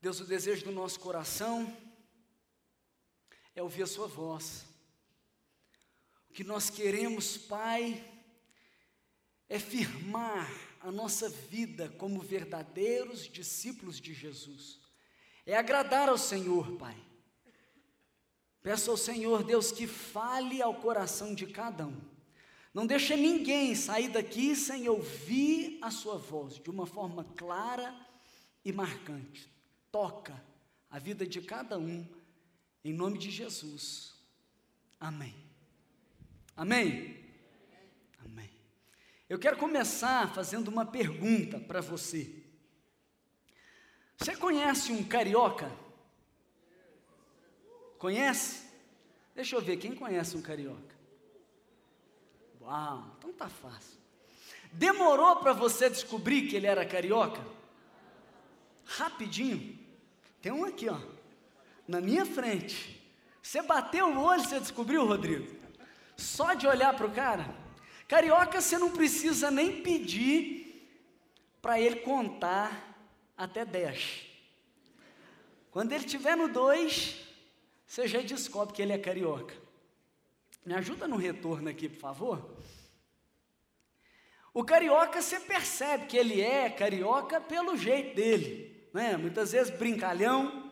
Deus, o desejo do nosso coração é ouvir a sua voz. O que nós queremos, Pai, é firmar a nossa vida como verdadeiros discípulos de Jesus. É agradar ao Senhor, Pai. Peço ao Senhor, Deus, que fale ao coração de cada um. Não deixe ninguém sair daqui sem ouvir a sua voz de uma forma clara e marcante. Toca a vida de cada um, em nome de Jesus. Amém. Amém? Amém. Eu quero começar fazendo uma pergunta para você. Você conhece um carioca? Conhece? Deixa eu ver, quem conhece um carioca? Uau, então tá fácil. Demorou para você descobrir que ele era carioca? Rapidinho. Tem um aqui, ó, na minha frente. Você bateu o olho, você descobriu, Rodrigo? Só de olhar para o cara? Carioca, você não precisa nem pedir para ele contar até 10. Quando ele estiver no 2, você já descobre que ele é carioca. Me ajuda no retorno aqui, por favor. O carioca, você percebe que ele é carioca pelo jeito dele, né? Muitas vezes brincalhão,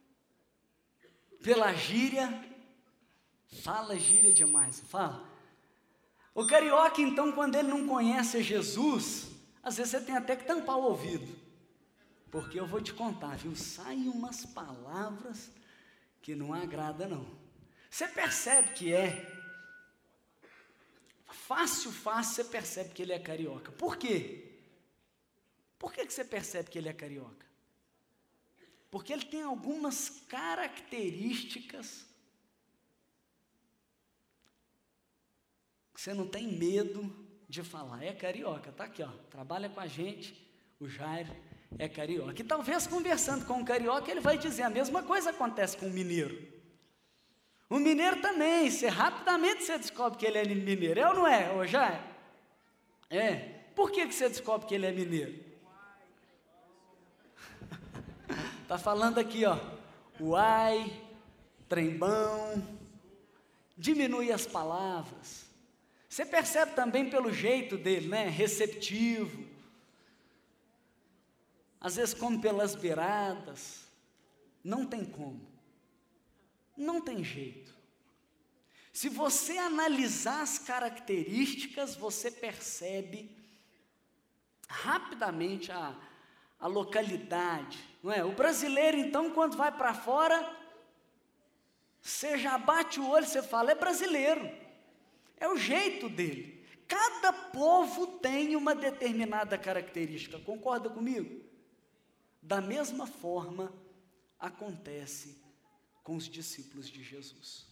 pela gíria. Fala gíria demais, fala. O carioca, então, quando ele não conhece Jesus, às vezes você tem até que tampar o ouvido, porque eu vou te contar, viu? Saem umas palavras que não agrada, não. Você percebe que é fácil, você percebe que ele é carioca. Por quê? Por que você percebe que ele é carioca? Porque ele tem algumas características que você não tem medo de falar. É carioca, tá aqui, ó, trabalha com a gente, o Jairo é carioca. E talvez conversando com o carioca, ele vai dizer a mesma coisa acontece com o mineiro. O mineiro também, rapidamente você descobre que ele é mineiro, é ou não é, ô Jairo? É. Por que você descobre que ele é mineiro? Está falando aqui, ó, uai, trembão, diminui as palavras. Você percebe também pelo jeito dele, né? Receptivo. Às vezes come pelas beiradas. Não tem como. Não tem jeito. Se você analisar as características, você percebe rapidamente a localidade, não é? O brasileiro, então, quando vai para fora, você já bate o olho, você fala, é brasileiro. É o jeito dele. Cada povo tem uma determinada característica, concorda comigo? Da mesma forma, acontece com os discípulos de Jesus.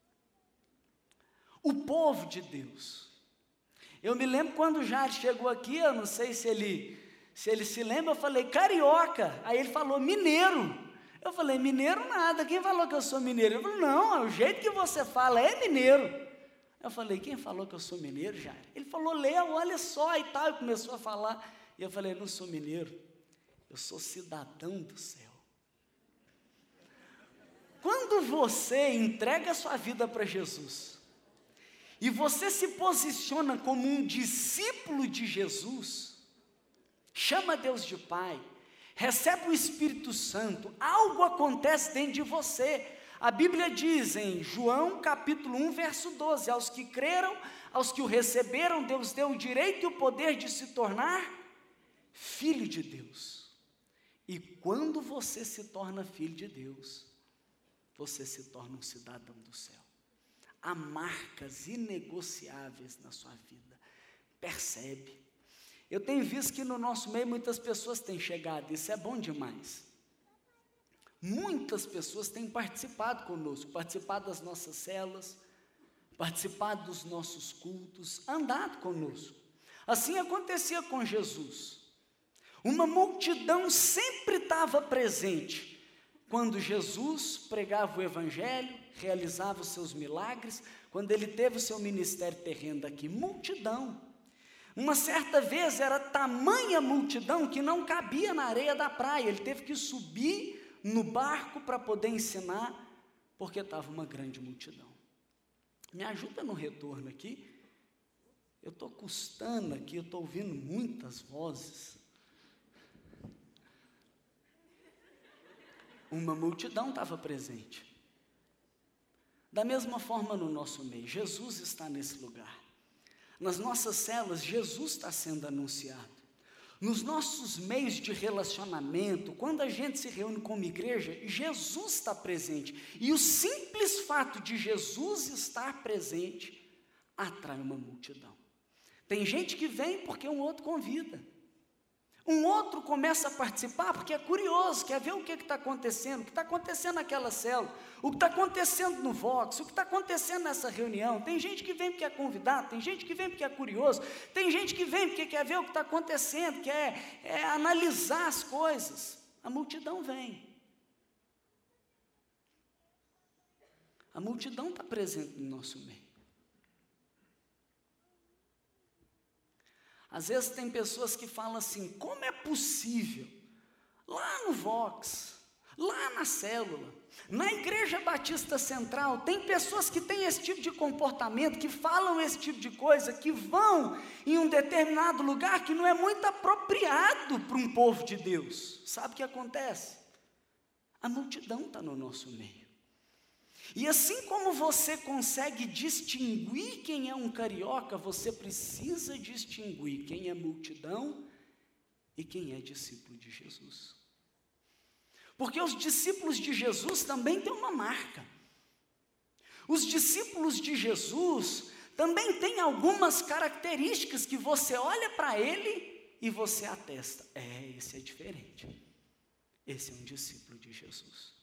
O povo de Deus. Eu me lembro quando o Jair chegou aqui, eu não sei se ele se lembra, eu falei, carioca. Aí ele falou, mineiro. Eu falei, mineiro nada, quem falou que eu sou mineiro? Ele falou, não, o jeito que você fala é mineiro. Eu falei, quem falou que eu sou mineiro, Jair? Ele falou, Léo, olha só e tal, e começou a falar. E eu falei, eu não sou mineiro, eu sou cidadão do céu. Quando você entrega a sua vida para Jesus, e você se posiciona como um discípulo de Jesus, chama Deus de Pai, recebe o Espírito Santo, algo acontece dentro de você. A Bíblia diz em João capítulo 1, verso 12, aos que creram, aos que o receberam, Deus deu o direito e o poder de se tornar filho de Deus. E quando você se torna filho de Deus, você se torna um cidadão do céu. Há marcas inegociáveis na sua vida. Percebe? Eu tenho visto que no nosso meio muitas pessoas têm chegado, isso é bom demais. Muitas pessoas têm participado conosco, participado das nossas células, participado dos nossos cultos, andado conosco. Assim acontecia com Jesus. Uma multidão sempre estava presente quando Jesus pregava o Evangelho, realizava os seus milagres, quando ele teve o seu ministério terreno aqui. Multidão. Uma certa vez era tamanha multidão que não cabia na areia da praia, ele teve que subir no barco para poder ensinar, porque estava uma grande multidão. Me ajuda no retorno aqui. Eu estou custando aqui, eu estou ouvindo muitas vozes. Uma multidão estava presente. Da mesma forma no nosso meio, Jesus está nesse lugar. Nas nossas células, Jesus está sendo anunciado. Nos nossos meios de relacionamento, quando a gente se reúne como igreja, Jesus está presente. E o simples fato de Jesus estar presente atrai uma multidão. Tem gente que vem porque um outro convida. Um outro começa a participar porque é curioso, quer ver o que está acontecendo, o que está acontecendo naquela célula, o que está acontecendo no Vox, o que está acontecendo nessa reunião. Tem gente que vem porque é convidado, tem gente que vem porque é curioso, tem gente que vem porque quer ver o que está acontecendo, quer analisar as coisas. A multidão vem. A multidão está presente no nosso meio. Às vezes tem pessoas que falam assim, como é possível, lá no Vox, lá na célula, na Igreja Batista Central, tem pessoas que têm esse tipo de comportamento, que falam esse tipo de coisa, que vão em um determinado lugar que não é muito apropriado para um povo de Deus. Sabe o que acontece? A multidão está no nosso meio. E assim como você consegue distinguir quem é um carioca, você precisa distinguir quem é multidão e quem é discípulo de Jesus. Porque os discípulos de Jesus também têm uma marca. Os discípulos de Jesus também têm algumas características que você olha para ele e você atesta. Esse é diferente. Esse é um discípulo de Jesus.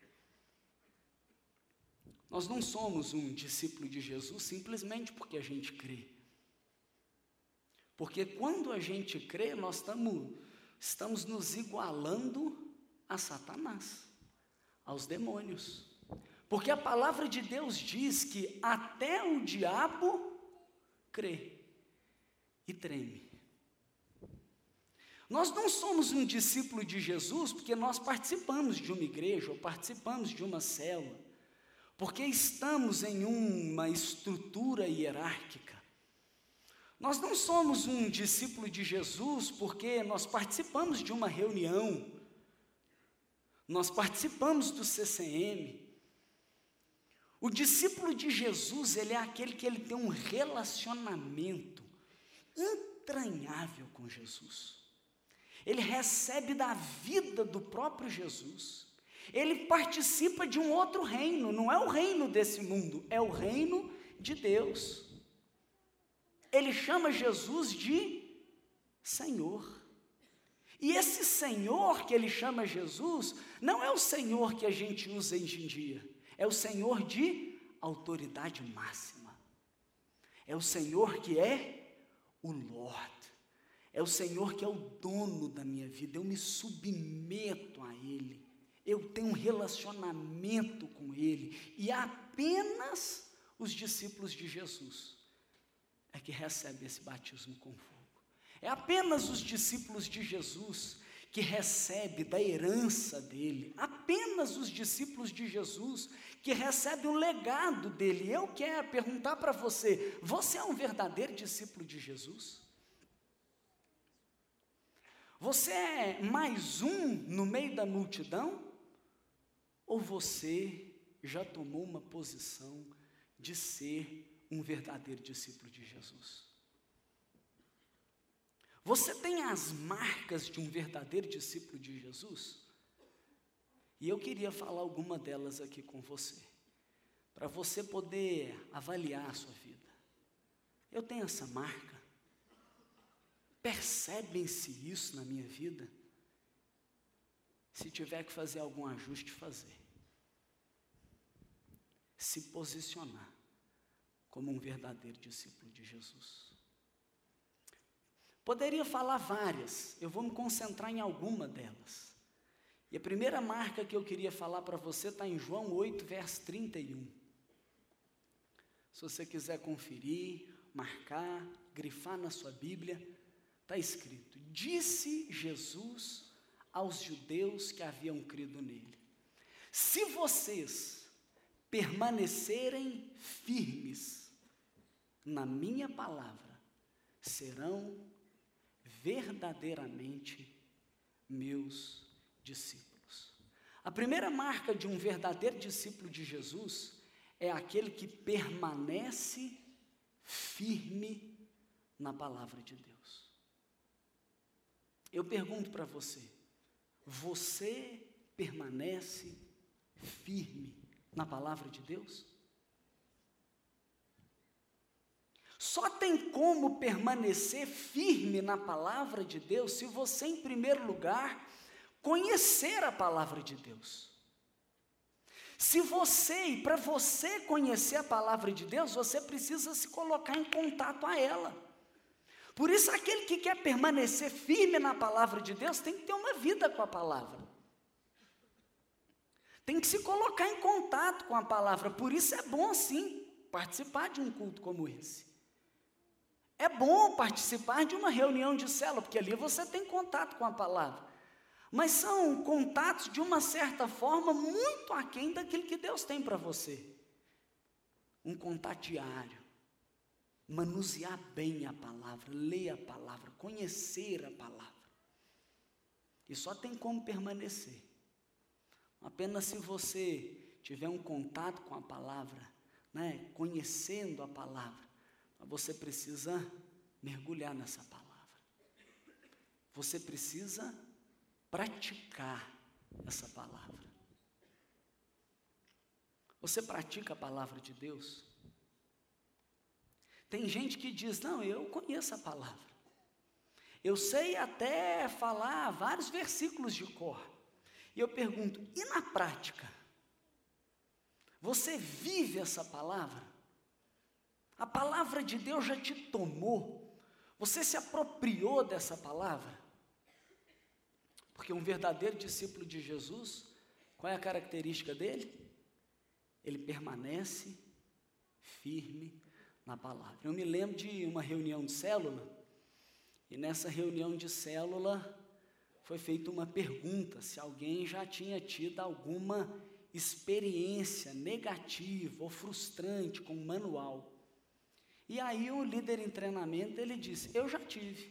Nós não somos um discípulo de Jesus simplesmente porque a gente crê. Porque quando a gente crê, nós estamos nos igualando a Satanás, aos demônios. Porque a palavra de Deus diz que até o diabo crê e treme. Nós não somos um discípulo de Jesus porque nós participamos de uma igreja ou participamos de uma célula. Porque estamos em uma estrutura hierárquica. Nós não somos um discípulo de Jesus porque nós participamos de uma reunião, nós participamos do CCM. O discípulo de Jesus, ele é aquele que ele tem um relacionamento entranhável com Jesus. Ele recebe da vida do próprio Jesus. Ele participa de um outro reino, não é o reino desse mundo, é o reino de Deus. Ele chama Jesus de Senhor. E esse Senhor que ele chama Jesus, não é o Senhor que a gente usa hoje em dia, é o Senhor de autoridade máxima. É o Senhor que é o Lord. É o Senhor que é o dono da minha vida, eu me submeto a Ele. Eu tenho um relacionamento com Ele, e apenas os discípulos de Jesus é que recebem esse batismo com fogo. É apenas os discípulos de Jesus que recebem da herança dele, apenas os discípulos de Jesus que recebem o legado dele. Eu quero perguntar para você, você é um verdadeiro discípulo de Jesus? Você é mais um no meio da multidão? Ou você já tomou uma posição de ser um verdadeiro discípulo de Jesus? Você tem as marcas de um verdadeiro discípulo de Jesus? E eu queria falar alguma delas aqui com você, para você poder avaliar a sua vida. Eu tenho essa marca? Percebem-se isso na minha vida? Se tiver que fazer algum ajuste, fazer. Se posicionar como um verdadeiro discípulo de Jesus. Poderia falar várias, eu vou me concentrar em alguma delas. E a primeira marca que eu queria falar para você está em João 8, verso 31. Se você quiser conferir, marcar, grifar na sua Bíblia, está escrito: disse Jesus aos judeus que haviam crido nele: se vocês permanecerem firmes na minha palavra, serão verdadeiramente meus discípulos. A primeira marca de um verdadeiro discípulo de Jesus é aquele que permanece firme na palavra de Deus. Eu pergunto para você: você permanece firme na palavra de Deus? Só tem como permanecer firme na palavra de Deus se você, em primeiro lugar, conhecer a palavra de Deus. Se você, e para você conhecer a palavra de Deus, você precisa se colocar em contato a ela. Por isso, aquele que quer permanecer firme na palavra de Deus tem que ter uma vida com a palavra. Tem que se colocar em contato com a palavra. Por isso é bom, sim, participar de um culto como esse. É bom participar de uma reunião de célula, porque ali você tem contato com a palavra. Mas são contatos, de uma certa forma, muito aquém daquilo que Deus tem para você. Um contato diário. Manusear bem a palavra, ler a palavra, conhecer a palavra. E só tem como permanecer. Apenas se você tiver um contato com a palavra, né, conhecendo a palavra, você precisa mergulhar nessa palavra. Você precisa praticar essa palavra. Você pratica a palavra de Deus? Tem gente que diz: não, eu conheço a palavra. Eu sei até falar vários versículos de cor. E eu pergunto: e na prática? Você vive essa palavra? A palavra de Deus já te tomou? Você se apropriou dessa palavra? Porque um verdadeiro discípulo de Jesus, qual é a característica dele? Ele permanece firme na palavra. Eu me lembro de uma reunião de célula, e nessa reunião de célula foi feita uma pergunta, se alguém já tinha tido alguma experiência negativa ou frustrante com o manual. E aí o líder em treinamento, ele disse: eu já tive.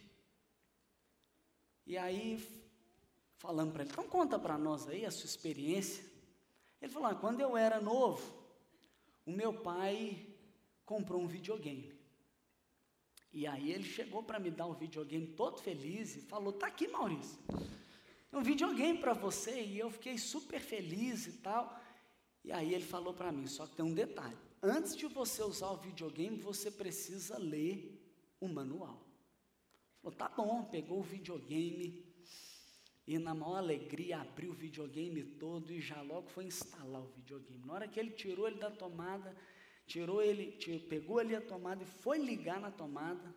E aí, falando para ele: então conta para nós aí a sua experiência. Ele falou: quando eu era novo, o meu pai comprou um videogame. E aí ele chegou para me dar um videogame todo feliz e falou: tá aqui, Maurício, um videogame para você. E eu fiquei super feliz e tal. E aí ele falou para mim: só que tem um detalhe, antes de você usar o videogame, você precisa ler o manual. Ele falou: tá bom. Pegou o videogame e na maior alegria abriu o videogame todo e já logo foi instalar o videogame. Na hora que ele tirou ele da tomada, pegou ali a tomada e foi ligar na tomada,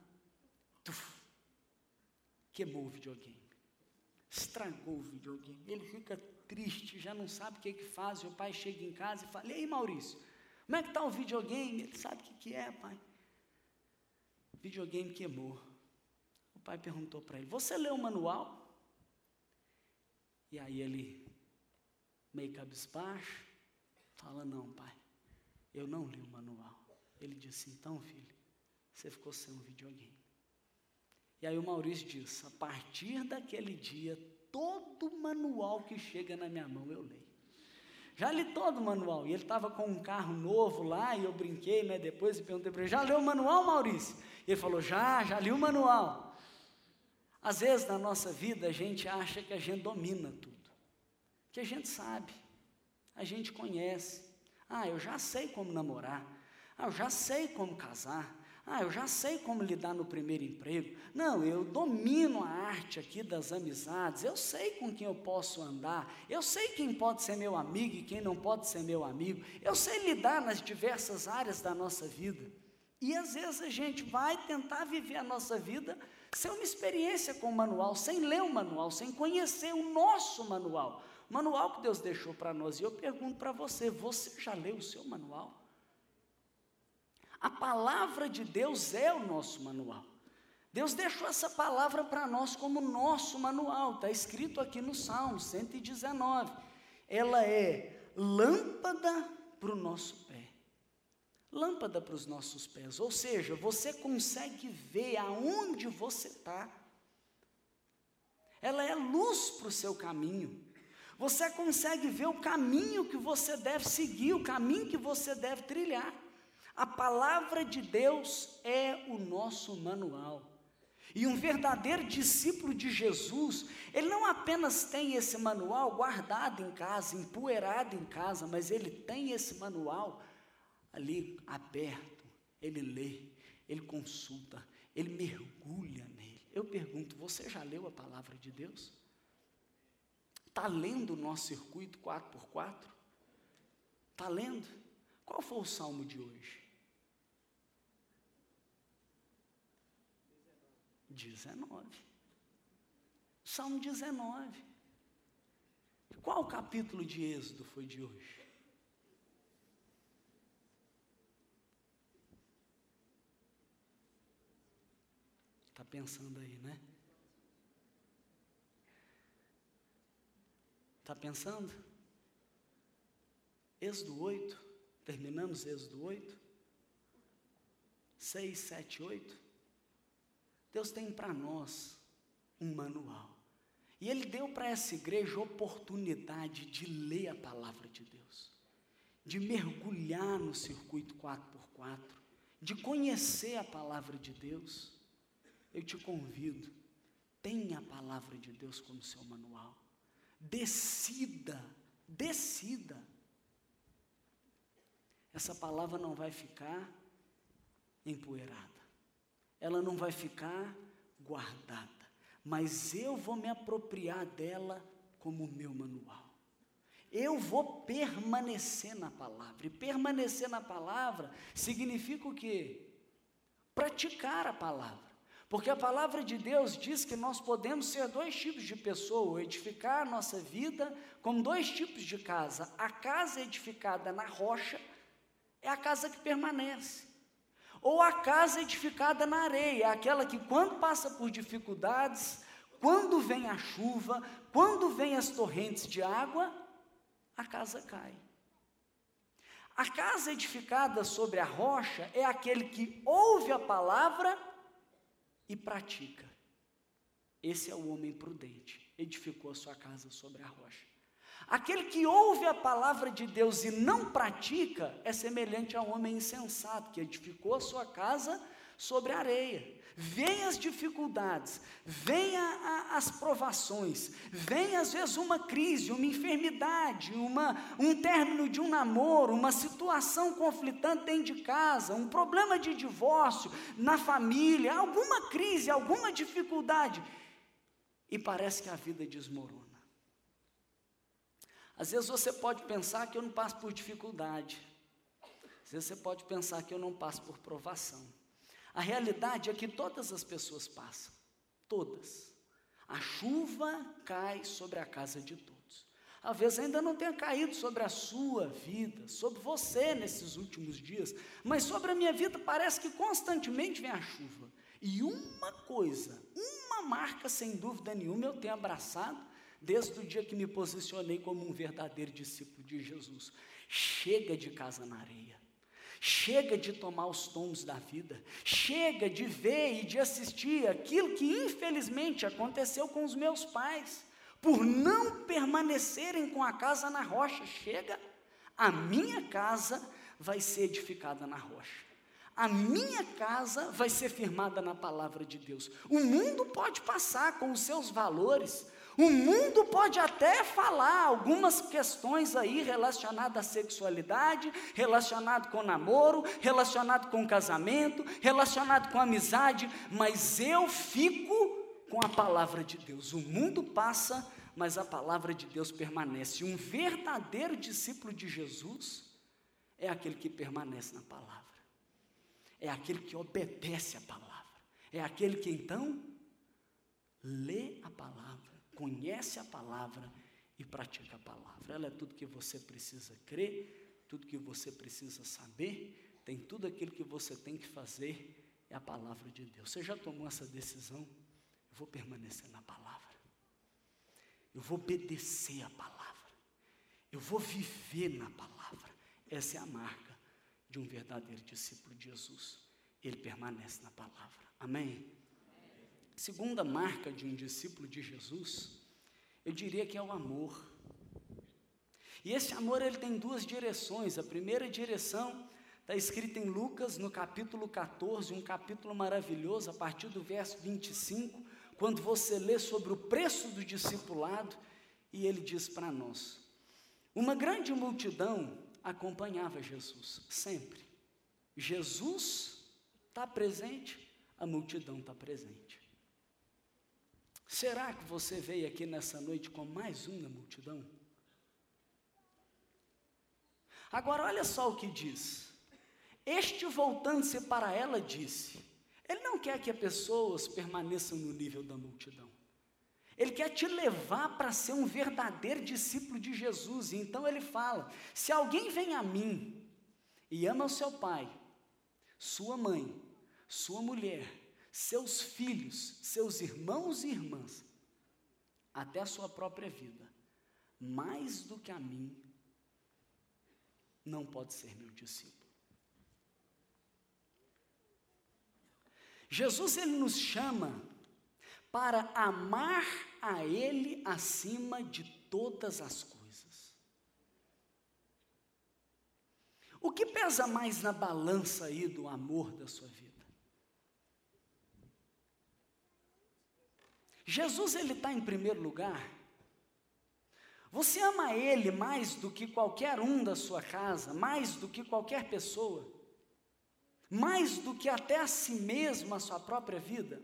queimou o videogame, estragou o videogame. Ele fica triste, já não sabe o que faz. E o pai chega em casa e fala: e aí, Maurício, como é que está o videogame? Ele sabe o que é, pai. O videogame queimou. O pai perguntou para ele: você leu o manual? E aí ele, meio cabisbaixo, fala: não, pai, eu não li o manual. Ele disse: então, filho, você ficou sem um videogame. E aí o Maurício disse: a partir daquele dia, todo manual que chega na minha mão eu leio. Já li todo o manual. E ele estava com um carro novo lá, e eu brinquei, né, depois, e perguntei para ele: já leu o manual, Maurício? E ele falou: já li o manual. Às vezes na nossa vida a gente acha que a gente domina tudo, que a gente sabe, a gente conhece. Eu já sei como namorar, eu já sei como casar, eu já sei como lidar no primeiro emprego. Não, eu domino a arte aqui das amizades, eu sei com quem eu posso andar, eu sei quem pode ser meu amigo e quem não pode ser meu amigo, eu sei lidar nas diversas áreas da nossa vida. E às vezes a gente vai tentar viver a nossa vida sem uma experiência com o manual, sem ler o manual, sem conhecer o nosso manual, o manual que Deus deixou para nós. E eu pergunto para você: você já leu o seu manual? A palavra de Deus é o nosso manual. Deus deixou essa palavra para nós como nosso manual, está escrito aqui no Salmo 119. Ela é lâmpada para o nosso pé, lâmpada para os nossos pés, ou seja, você consegue ver aonde você está. Ela é luz para o seu caminho, você consegue ver o caminho que você deve seguir, o caminho que você deve trilhar. A palavra de Deus é o nosso manual. E um verdadeiro discípulo de Jesus, ele não apenas tem esse manual guardado em casa, empoeirado em casa, mas ele tem esse manual ali aberto, ele lê, ele consulta, ele mergulha nele. Eu pergunto, você já leu a palavra de Deus? Está lendo o nosso circuito 4x4? Está lendo? Qual foi o salmo de hoje? 19. Salmo 19. Qual capítulo de Êxodo foi de hoje? Está pensando aí, né? Está pensando? Êxodo 8, terminamos Êxodo 8, 6, 7, 8. Deus tem para nós um manual. E Ele deu para essa igreja a oportunidade de ler a palavra de Deus, de mergulhar no circuito 4x4, de conhecer a palavra de Deus. Eu te convido, tenha a palavra de Deus como seu manual. Decida. Essa palavra não vai ficar empoeirada. Ela não vai ficar guardada, mas eu vou me apropriar dela como meu manual. Eu vou permanecer na palavra, e permanecer na palavra significa o quê? Praticar a palavra, porque a palavra de Deus diz que nós podemos ser dois tipos de pessoa, edificar a nossa vida como dois tipos de casa. A casa edificada na rocha é a casa que permanece. Ou a casa edificada na areia, aquela que quando passa por dificuldades, quando vem a chuva, quando vem as torrentes de água, a casa cai. A casa edificada sobre a rocha é aquele que ouve a palavra e pratica. Esse é o homem prudente, edificou a sua casa sobre a rocha. Aquele que ouve a palavra de Deus e não pratica é semelhante ao homem insensato, que edificou a sua casa sobre a areia. Vem as dificuldades, vem as provações, vem às vezes uma crise, uma enfermidade, um término de um namoro, uma situação conflitante dentro de casa, um problema de divórcio na família, alguma crise, alguma dificuldade, e parece que a vida desmorona. Às vezes você pode pensar que eu não passo por dificuldade. Às vezes você pode pensar que eu não passo por provação. A realidade é que todas as pessoas passam. Todas. A chuva cai sobre a casa de todos. Às vezes ainda não tenha caído sobre a sua vida, sobre você nesses últimos dias, mas sobre a minha vida parece que constantemente vem a chuva. E uma coisa, uma marca sem dúvida nenhuma eu tenho abraçado, desde o dia que me posicionei como um verdadeiro discípulo de Jesus. Chega de casa na areia, chega de tomar os tombos da vida, chega de ver e de assistir aquilo que infelizmente aconteceu com os meus pais, por não permanecerem com a casa na rocha. Chega, a minha casa vai ser edificada na rocha, a minha casa vai ser firmada na palavra de Deus. O mundo pode passar com os seus valores, o mundo pode até falar algumas questões aí relacionadas à sexualidade, relacionado com namoro, relacionado com casamento, relacionado com amizade, mas eu fico com a palavra de Deus. O mundo passa, mas a palavra de Deus permanece. Um verdadeiro discípulo de Jesus é aquele que permanece na palavra, é aquele que obedece a palavra, é aquele que então lê a palavra, conhece a palavra e pratica a palavra. Ela é tudo que você precisa crer, tudo que você precisa saber, tem tudo aquilo que você tem que fazer é a palavra de Deus. Você já tomou essa decisão? Eu vou permanecer na palavra. Eu vou obedecer a palavra. Eu vou viver na palavra. Essa é a marca de um verdadeiro discípulo de Jesus. Ele permanece na palavra. Amém? Segunda marca de um discípulo de Jesus, eu diria que é o amor. E esse amor, ele tem duas direções. A primeira direção está escrita em Lucas, no capítulo 14, um capítulo maravilhoso, a partir do verso 25, quando você lê sobre o preço do discipulado, e ele diz para nós: uma grande multidão acompanhava Jesus, sempre. Jesus está presente, a multidão está presente. Será que você veio aqui nessa noite com mais uma multidão? Agora olha só o que diz. Este, voltando-se para ela, disse: ele não quer que as pessoas permaneçam no nível da multidão. Ele quer te levar para ser um verdadeiro discípulo de Jesus. E então ele fala: se alguém vem a mim e ama o seu pai, sua mãe, sua mulher, seus filhos, seus irmãos e irmãs, até a sua própria vida, mais do que a mim, não pode ser meu discípulo. Jesus, ele nos chama para amar a Ele acima de todas as coisas. O que pesa mais na balança aí do amor da sua vida? Jesus, ele está em primeiro lugar? Você ama Ele mais do que qualquer um da sua casa, mais do que qualquer pessoa? Mais do que até a si mesmo, a sua própria vida?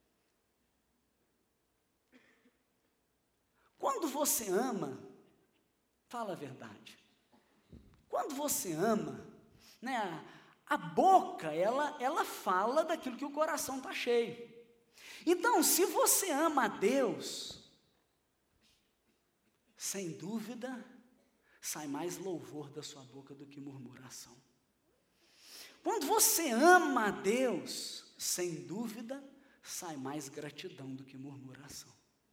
Quando você ama, fala a verdade. Quando você ama, né, a boca, ela fala daquilo que o coração está cheio. Então, se você ama a Deus, sem dúvida, sai mais louvor da sua boca do que murmuração. Quando você ama a Deus, sem dúvida, sai mais gratidão do que murmuração.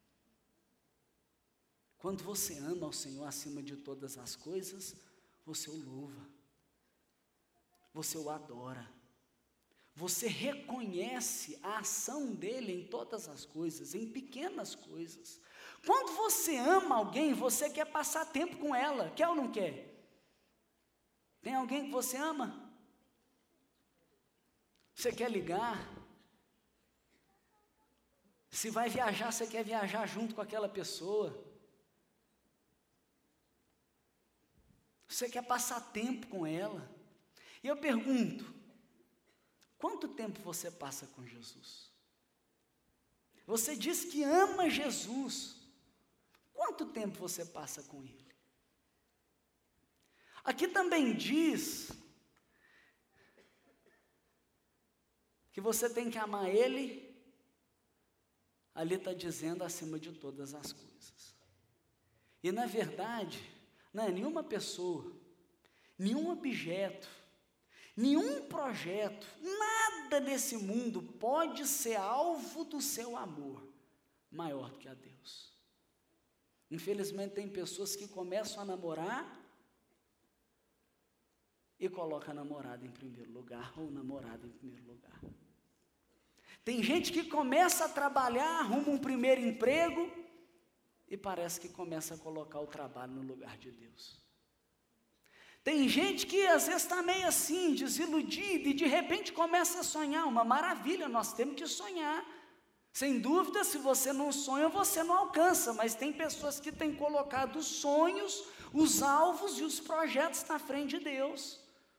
Quando você ama ao Senhor acima de todas as coisas, você o louva, você o adora, você reconhece a ação dele em todas as coisas, em pequenas coisas. Quando você ama alguém, você quer passar tempo com ela, quer ou não quer? Tem alguém que você ama? Você quer ligar? Se vai viajar, você quer viajar junto com aquela pessoa. Você quer passar tempo com ela. E eu pergunto, quanto tempo você passa com Jesus? Você diz que ama Jesus. Quanto tempo você passa com Ele? Aqui também diz que você tem que amar Ele, ali está dizendo acima de todas as coisas. E na verdade, não é nenhuma pessoa, nenhum objeto, nenhum projeto, nada nesse mundo pode ser alvo do seu amor maior do que a Deus. Infelizmente tem pessoas que começam a namorar e colocam a namorada em primeiro lugar, ou namorado em primeiro lugar. Tem gente que começa a trabalhar, arruma um primeiro emprego e parece que começa a colocar o trabalho no lugar de Deus. Tem gente que às vezes está meio assim, desiludida, e de repente começa a sonhar. Uma maravilha, nós temos que sonhar. Sem dúvida, se você não sonha, você não alcança, mas tem pessoas que têm colocado os sonhos, os alvos e os projetos na frente de Deus.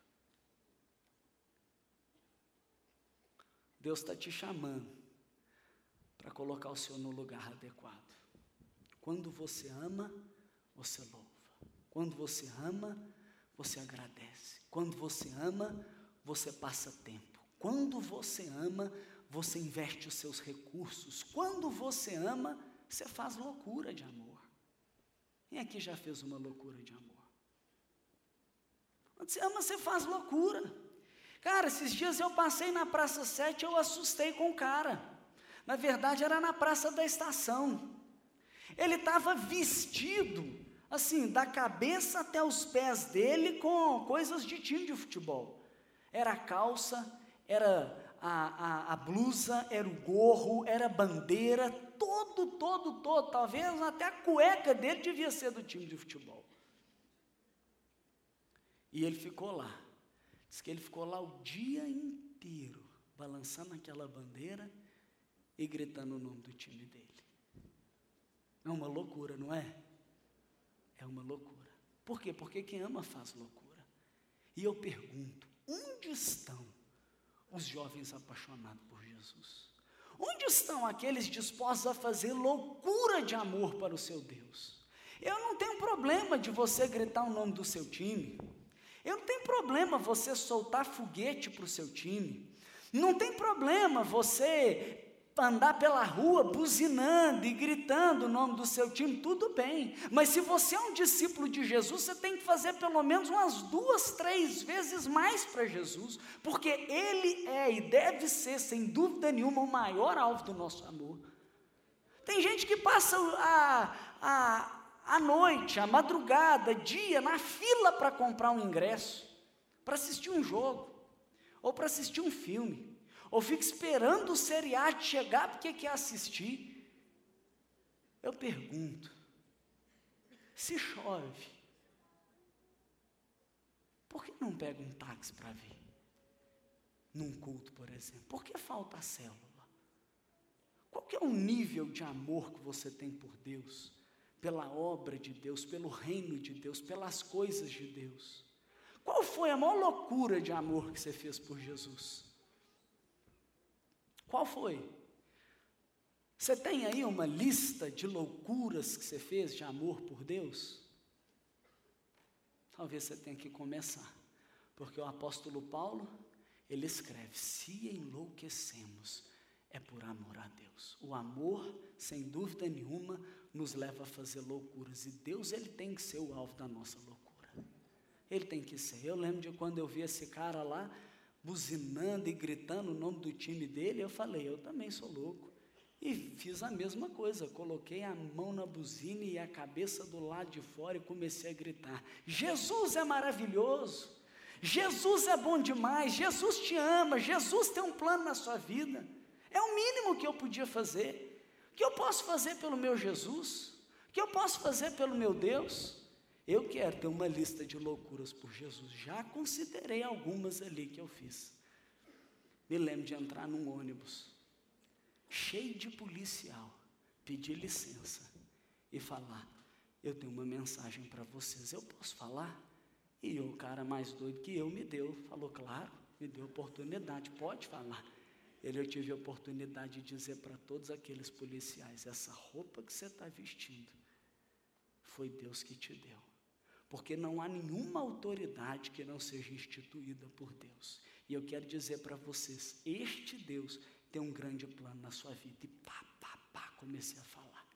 Deus está te chamando para colocar o Senhor no lugar adequado. Quando você ama, você louva. Quando você ama, você agradece. Quando você ama, você passa tempo. Quando você ama, você investe os seus recursos. Quando você ama, você faz loucura de amor. Quem aqui já fez uma loucura de amor? Quando você ama, você faz loucura. Cara, esses dias eu passei na Praça 7, eu assustei com o cara. Na verdade, era na Praça da Estação. Ele estava vestido, assim, da cabeça até os pés dele, com coisas de time de futebol. Era a calça, era a blusa, era o gorro, era a bandeira, todo, talvez até a cueca dele devia ser do time de futebol. E ele ficou lá. Diz que ele ficou lá o dia inteiro, balançando aquela bandeira e gritando o nome do time dele. É uma loucura, não é? É uma loucura. Por quê? Porque quem ama faz loucura. E eu pergunto, onde estão os jovens apaixonados por Jesus? Onde estão aqueles dispostos a fazer loucura de amor para o seu Deus? Eu não tenho problema de você gritar o nome do seu time. Eu não tenho problema você soltar foguete para o seu time. Não tem problema você andar pela rua buzinando e gritando o nome do seu time, tudo bem. Mas se você é um discípulo de Jesus, você tem que fazer pelo menos umas 2, 3 vezes mais para Jesus, porque Ele é e deve ser, sem dúvida nenhuma, o maior alvo do nosso amor. Tem gente que passa a noite, a madrugada, dia, na fila para comprar um ingresso, para assistir um jogo, ou para assistir um filme, ou fica esperando o seriado chegar porque quer assistir. Eu pergunto, se chove, por que não pega um táxi para vir? Num culto, por exemplo, por que falta a célula? Qual que é o nível de amor que você tem por Deus, pela obra de Deus, pelo reino de Deus, pelas coisas de Deus? Qual foi a maior loucura de amor que você fez por Jesus? Qual foi? Você tem aí uma lista de loucuras que você fez de amor por Deus? Talvez você tenha que começar, porque o apóstolo Paulo, ele escreve, se enlouquecemos, é por amor a Deus. O amor, sem dúvida nenhuma, nos leva a fazer loucuras, e Deus, ele tem que ser o alvo da nossa loucura. Ele tem que ser. Eu lembro de quando eu vi esse cara lá, buzinando e gritando o nome do time dele, eu falei, eu também sou louco. E fiz a mesma coisa, coloquei a mão na buzina e a cabeça do lado de fora e comecei a gritar, Jesus é maravilhoso, Jesus é bom demais, Jesus te ama, Jesus tem um plano na sua vida. É o mínimo que eu podia fazer. O que eu posso fazer pelo meu Jesus? O que eu posso fazer pelo meu Deus? Eu quero ter uma lista de loucuras por Jesus. Já considerei algumas ali que eu fiz. Me lembro de entrar num ônibus, cheio de policial, pedir licença e falar, eu tenho uma mensagem para vocês, eu posso falar? E o cara mais doido que eu me deu, falou, claro, me deu oportunidade, pode falar. Eu tive a oportunidade de dizer para todos aqueles policiais, essa roupa que você está vestindo, foi Deus que te deu. Porque não há nenhuma autoridade que não seja instituída por Deus. E eu quero dizer para vocês, este Deus tem um grande plano na sua vida. E comecei a falar.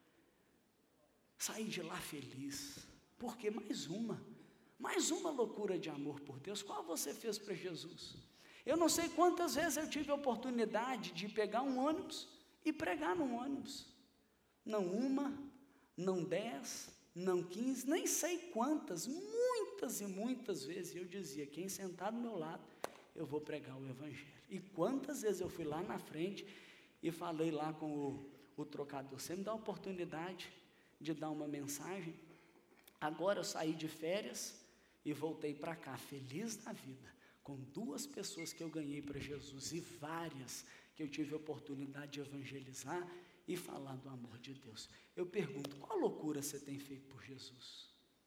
Saí de lá feliz, porque mais uma loucura de amor por Deus. Qual você fez para Jesus? Eu não sei quantas vezes eu tive a oportunidade de pegar um ônibus e pregar num ônibus. Não uma, não 10, não 15, nem sei quantas, muitas e muitas vezes eu dizia, quem sentar do meu lado, eu vou pregar o Evangelho. E quantas vezes eu fui lá na frente e falei lá com o trocador, você me dá a oportunidade de dar uma mensagem? Agora eu saí de férias e voltei para cá, feliz da vida, com 2 pessoas que eu ganhei para Jesus e várias que eu tive a oportunidade de evangelizar e falar do amor de Deus. Eu pergunto, qual loucura você tem feito por Jesus?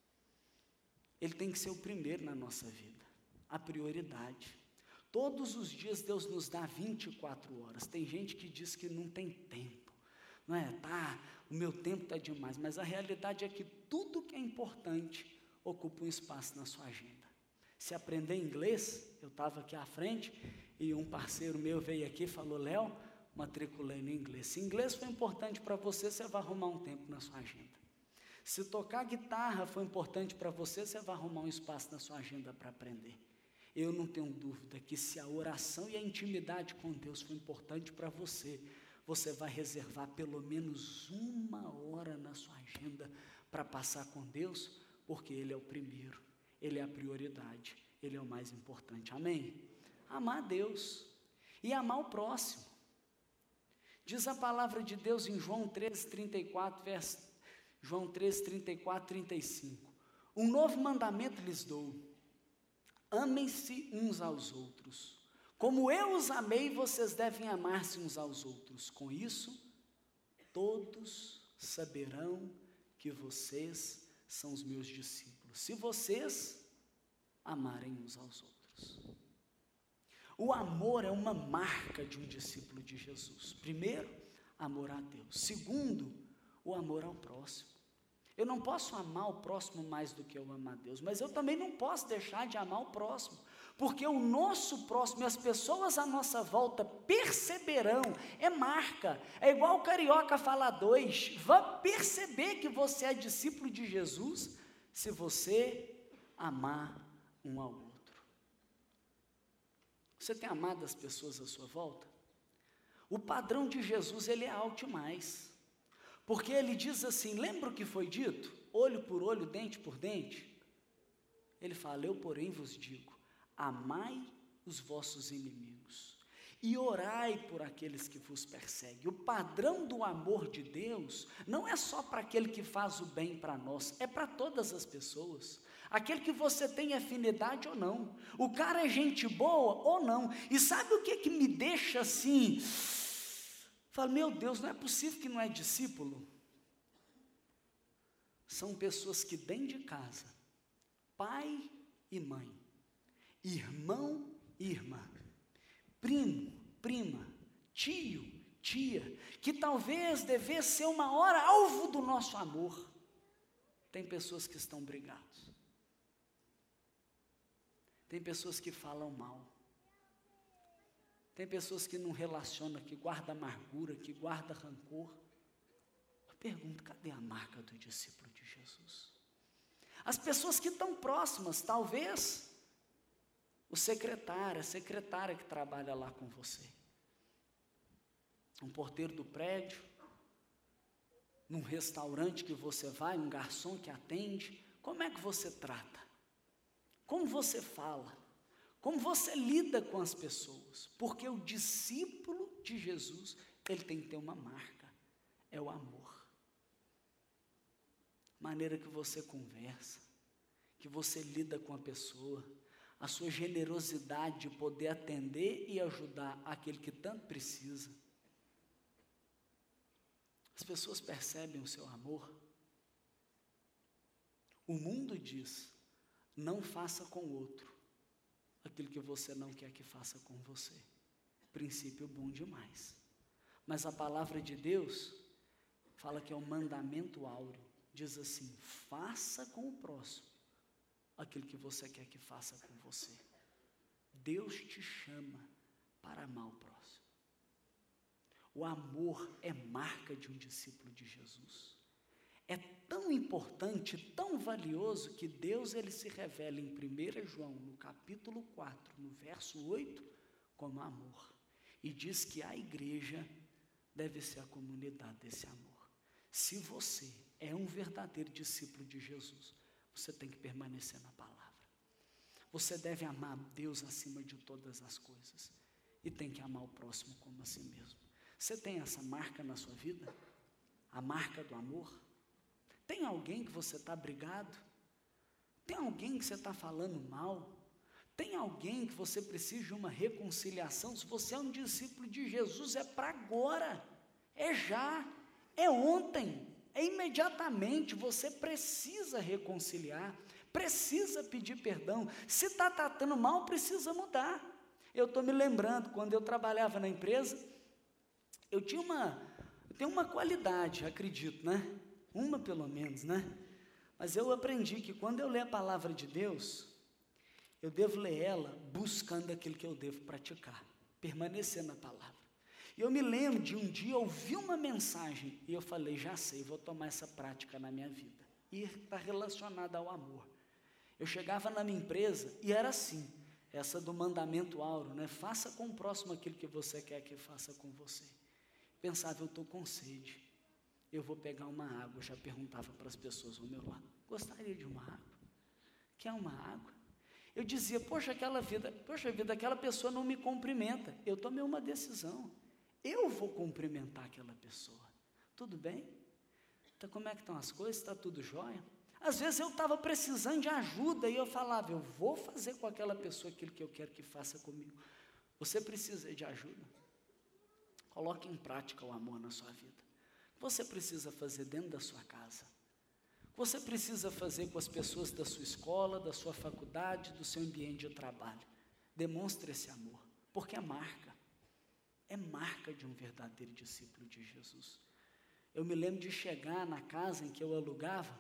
Ele tem que ser o primeiro na nossa vida, a prioridade. Todos os dias Deus nos dá 24 horas. Tem gente que diz que não tem tempo, não é? O meu tempo está demais, mas a realidade é que tudo que é importante ocupa um espaço na sua agenda. Se aprender inglês, eu estava aqui à frente e um parceiro meu veio aqui e falou, Léo, matriculei no inglês. Se inglês foi importante para você, você vai arrumar um tempo na sua agenda. Se tocar guitarra foi importante para você, você vai arrumar um espaço na sua agenda para aprender. Eu não tenho dúvida que se a oração e a intimidade com Deus for importante para você, você vai reservar pelo menos 1 hora na sua agenda para passar com Deus, porque Ele é o primeiro, Ele é a prioridade, Ele é o mais importante, amém? Amar a Deus e amar o próximo. Diz a palavra de Deus em João 13:34, João 13:34, 35. Um novo mandamento lhes dou: amem-se uns aos outros. Como eu os amei, vocês devem amar-se uns aos outros. Com isso, todos saberão que vocês são os meus discípulos, se vocês amarem uns aos outros. O amor é uma marca de um discípulo de Jesus. Primeiro, amor a Deus. Segundo, o amor ao próximo. Eu não posso amar o próximo mais do que eu amo a Deus, mas eu também não posso deixar de amar o próximo, porque o nosso próximo e as pessoas à nossa volta perceberão, é marca, é igual o Carioca fala 2, vai perceber que você é discípulo de Jesus, se você amar um ao outro. Você tem amado as pessoas à sua volta? O padrão de Jesus, ele é alto demais, porque ele diz assim, lembra o que foi dito? Olho por olho, dente por dente. Ele fala, eu porém vos digo, amai os vossos inimigos e orai por aqueles que vos perseguem. O padrão do amor de Deus não é só para aquele que faz o bem para nós, é para todas as pessoas. Aquele que você tem afinidade ou não, o cara é gente boa ou não. E sabe o que me deixa assim? Falo, meu Deus, não é possível que não é discípulo? São pessoas que dentro de casa, pai e mãe, irmão e irmã, primo, prima, tio, tia, que talvez devesse ser uma hora alvo do nosso amor, tem pessoas que estão brigados, tem pessoas que falam mal, tem pessoas que não relacionam, que guardam amargura, que guardam rancor. Eu pergunto, cadê a marca do discípulo de Jesus? As pessoas que estão próximas, talvez o secretário, a secretária que trabalha lá com você, um porteiro do prédio, num restaurante que você vai, um garçom que atende, como é que você trata? Como você fala? Como você lida com as pessoas? Porque o discípulo de Jesus, ele tem que ter uma marca, é o amor. Maneira que você conversa, que você lida com a pessoa, a sua generosidade de poder atender e ajudar aquele que tanto precisa. As pessoas percebem o seu amor. O mundo diz, não faça com o outro aquilo que você não quer que faça com você. Princípio bom demais. Mas a palavra de Deus fala que é um mandamento áureo. Diz assim, faça com o próximo aquilo que você quer que faça com você. Deus te chama para amar o próximo. O amor é marca de um discípulo de Jesus. É tão importante, tão valioso, que Deus ele se revela em 1 João, no capítulo 4, no verso 8, como amor. E diz que a igreja deve ser a comunidade desse amor. Se você é um verdadeiro discípulo de Jesus, você tem que permanecer na palavra. Você deve amar Deus acima de todas as coisas. E tem que amar o próximo como a si mesmo. Você tem essa marca na sua vida? A marca do amor? Tem alguém que você está brigado? Tem alguém que você está falando mal? Tem alguém que você precisa de uma reconciliação? Se você é um discípulo de Jesus, é para agora, é já, é ontem, é imediatamente. Você precisa reconciliar, precisa pedir perdão. Se está tratando mal, precisa mudar. Eu estou me lembrando, quando eu trabalhava na empresa, eu tenho uma qualidade, acredito, né? Uma pelo menos, né? Mas eu aprendi que quando eu ler a palavra de Deus, eu devo ler ela buscando aquilo que eu devo praticar, permanecer na palavra. E eu me lembro de um dia ouvir uma mensagem e eu falei, já sei, vou tomar essa prática na minha vida. E está relacionada ao amor. Eu chegava na minha empresa e era assim, essa do mandamento áureo, né? Faça com o próximo aquilo que você quer que faça com você. Pensava, eu estou com sede, eu vou pegar uma água. Eu já perguntava para as pessoas ao meu lado, gostaria de uma água? Quer uma água? Eu dizia, poxa vida, aquela pessoa não me cumprimenta. Eu tomei uma decisão, eu vou cumprimentar aquela pessoa. Tudo bem? Então como é que estão as coisas? Está tudo jóia? Às vezes eu estava precisando de ajuda e eu falava, eu vou fazer com aquela pessoa aquilo que eu quero que faça comigo. Você precisa de ajuda? Coloque em prática o amor na sua vida. O que você precisa fazer dentro da sua casa? O que você precisa fazer com as pessoas da sua escola, da sua faculdade, do seu ambiente de trabalho? Demonstre esse amor, porque é marca de um verdadeiro discípulo de Jesus. Eu me lembro de chegar na casa em que eu alugava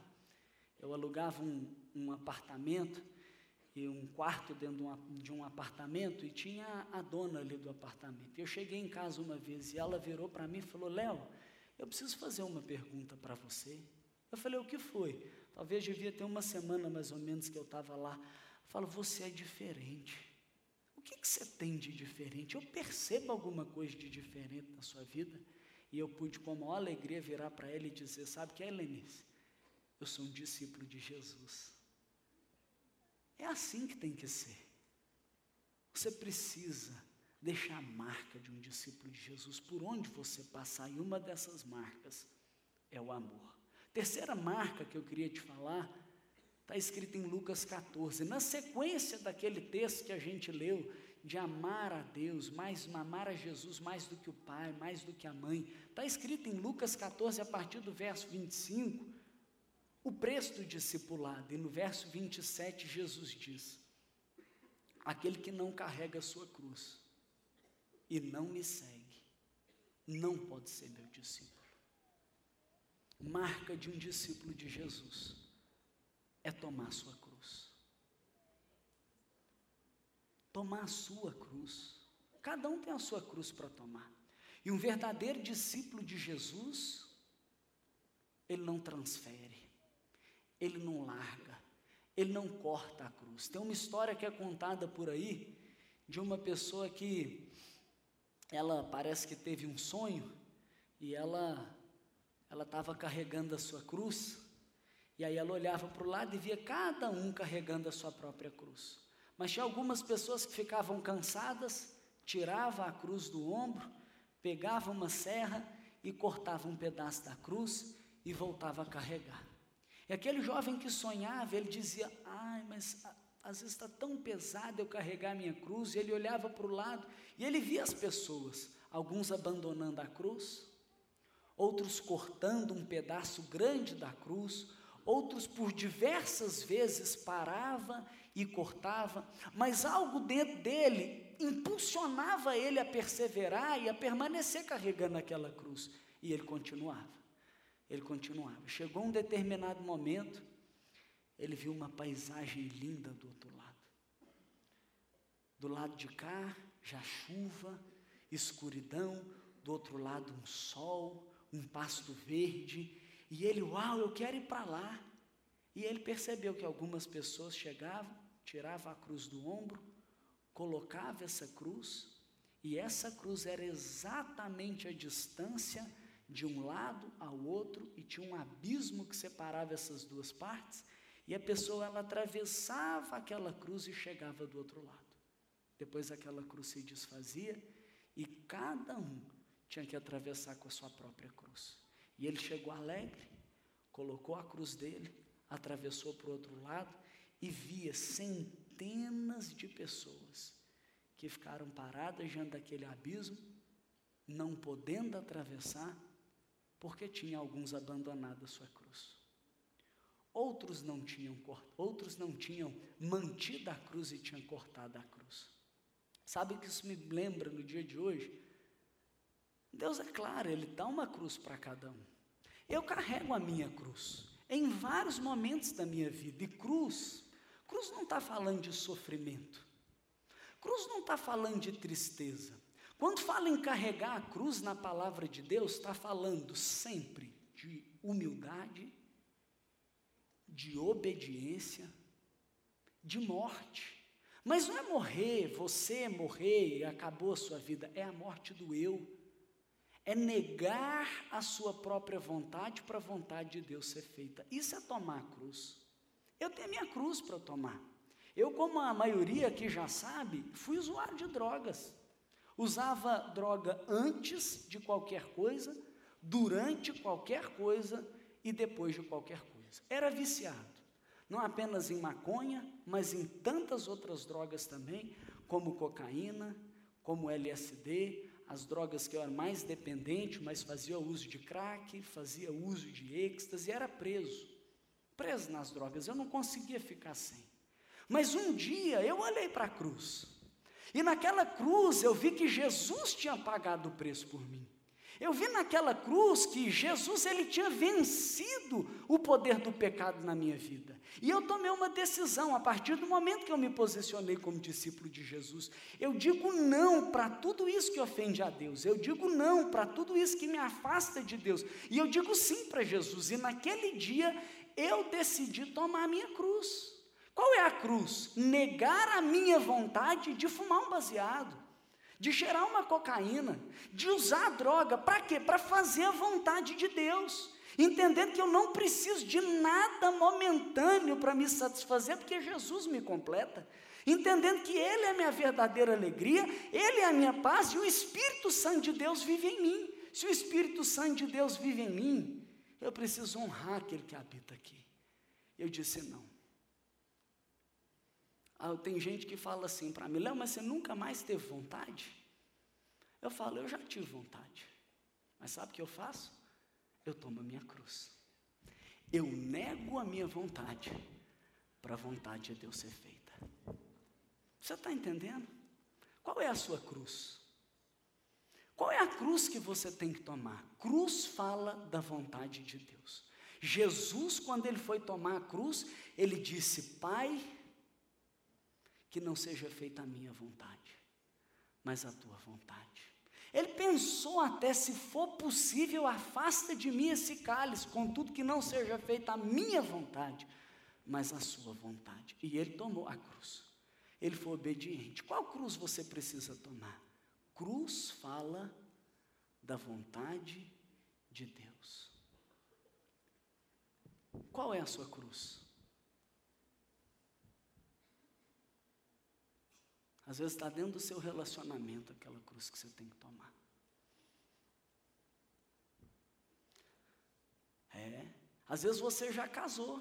um apartamento, e um quarto dentro de um apartamento, e tinha a dona ali do apartamento. Eu cheguei em casa uma vez, e ela virou para mim e falou, Léo, eu preciso fazer uma pergunta para você. Eu falei, o que foi? Talvez devia ter uma semana mais ou menos que eu estava lá. Eu falo, você é diferente. O que você tem de diferente? Eu percebo alguma coisa de diferente na sua vida? E eu pude com a maior alegria virar para ela e dizer, sabe o que é, Lenice? Eu sou um discípulo de Jesus. É assim que tem que ser. Você precisa deixar a marca de um discípulo de Jesus por onde você passar, e uma dessas marcas é o amor. Terceira marca que eu queria te falar, está escrita em Lucas 14, na sequência daquele texto que a gente leu, de amar a Deus, amar a Jesus mais do que o pai, mais do que a mãe. Está escrito em Lucas 14, a partir do verso 25, o preço do discipulado. E no verso 27, Jesus diz, aquele que não carrega a sua cruz e não me segue, não pode ser meu discípulo. Marca de um discípulo de Jesus é tomar a sua cruz. Tomar a sua cruz. Cada um tem a sua cruz para tomar. E um verdadeiro discípulo de Jesus, ele não transfere, ele não larga, ele não corta a cruz. Tem uma história que é contada por aí, de uma pessoa que, ela parece que teve um sonho, e ela estava carregando a sua cruz, e aí ela olhava para o lado e via cada um carregando a sua própria cruz. Mas tinha algumas pessoas que ficavam cansadas, tiravam a cruz do ombro, pegavam uma serra e cortavam um pedaço da cruz e voltavam a carregar. E aquele jovem que sonhava, ele dizia, mas às vezes está tão pesado eu carregar a minha cruz. E ele olhava para o lado e ele via as pessoas, alguns abandonando a cruz, outros cortando um pedaço grande da cruz, outros por diversas vezes parava e cortava, mas algo dentro dele impulsionava ele a perseverar e a permanecer carregando aquela cruz, e ele continuava. Chegou um determinado momento, ele viu uma paisagem linda do outro lado. Do lado de cá, já chuva, escuridão, do outro lado um sol, um pasto verde, e ele, eu quero ir para lá. E ele percebeu que algumas pessoas chegavam, tiravam a cruz do ombro, colocavam essa cruz, e essa cruz era exatamente a distância de um lado ao outro, e tinha um abismo que separava essas duas partes, e a pessoa, ela atravessava aquela cruz e chegava do outro lado. Depois aquela cruz se desfazia, e cada um tinha que atravessar com a sua própria cruz. E ele chegou alegre, colocou a cruz dele, atravessou para o outro lado, e via centenas de pessoas que ficaram paradas diante daquele abismo, não podendo atravessar, porque tinha alguns abandonado a sua cruz. Outros não tinham mantido a cruz e tinham cortado a cruz. Sabe o que isso me lembra no dia de hoje? Deus é claro, Ele dá uma cruz para cada um. Eu carrego a minha cruz em vários momentos da minha vida, e cruz não está falando de sofrimento, cruz não está falando de tristeza. Quando fala em carregar a cruz na palavra de Deus, está falando sempre de humildade, de obediência, de morte. Mas não é morrer, você morrer e acabou a sua vida, é a morte do eu. É negar a sua própria vontade para a vontade de Deus ser feita. Isso é tomar a cruz. Eu tenho a minha cruz para tomar. Eu, como a maioria aqui já sabe, fui usuário de drogas. Usava droga antes de qualquer coisa, durante qualquer coisa e depois de qualquer coisa. Era viciado. Não apenas em maconha, mas em tantas outras drogas também, como cocaína, como LSD, as drogas que eu era mais dependente, mas fazia uso de crack, fazia uso de êxtase, e era preso nas drogas, eu não conseguia ficar sem. Mas um dia eu olhei para a cruz, e naquela cruz eu vi que Jesus tinha pagado o preço por mim. Eu vi naquela cruz que Jesus, ele tinha vencido o poder do pecado na minha vida. E eu tomei uma decisão, a partir do momento que eu me posicionei como discípulo de Jesus. Eu digo não para tudo isso que ofende a Deus. Eu digo não para tudo isso que me afasta de Deus. E eu digo sim para Jesus. E naquele dia eu decidi tomar a minha cruz. Qual é a cruz? Negar a minha vontade de fumar um baseado, de cheirar uma cocaína, de usar droga, para quê? Para fazer a vontade de Deus, entendendo que eu não preciso de nada momentâneo para me satisfazer, porque Jesus me completa, entendendo que Ele é a minha verdadeira alegria, Ele é a minha paz, e o Espírito Santo de Deus vive em mim. Se o Espírito Santo de Deus vive em mim, eu preciso honrar aquele que habita aqui. Eu disse não. Tem gente que fala assim para mim: Léo, mas você nunca mais teve vontade? Eu falo: eu já tive vontade, mas sabe o que eu faço? Eu tomo a minha cruz, eu nego a minha vontade, para a vontade de Deus ser feita. Você está entendendo? Qual é a sua cruz? Qual é a cruz que você tem que tomar? Cruz fala da vontade de Deus. Jesus, quando ele foi tomar a cruz, ele disse: Pai, que não seja feita a minha vontade, mas a tua vontade. Ele pensou até: se for possível, afasta de mim esse cálice, contudo que não seja feita a minha vontade, mas a sua vontade. E ele tomou a cruz, ele foi obediente. Qual cruz você precisa tomar? Cruz fala da vontade de Deus. Qual é a sua cruz? Às vezes está dentro do seu relacionamento aquela cruz que você tem que tomar. Às vezes você já casou.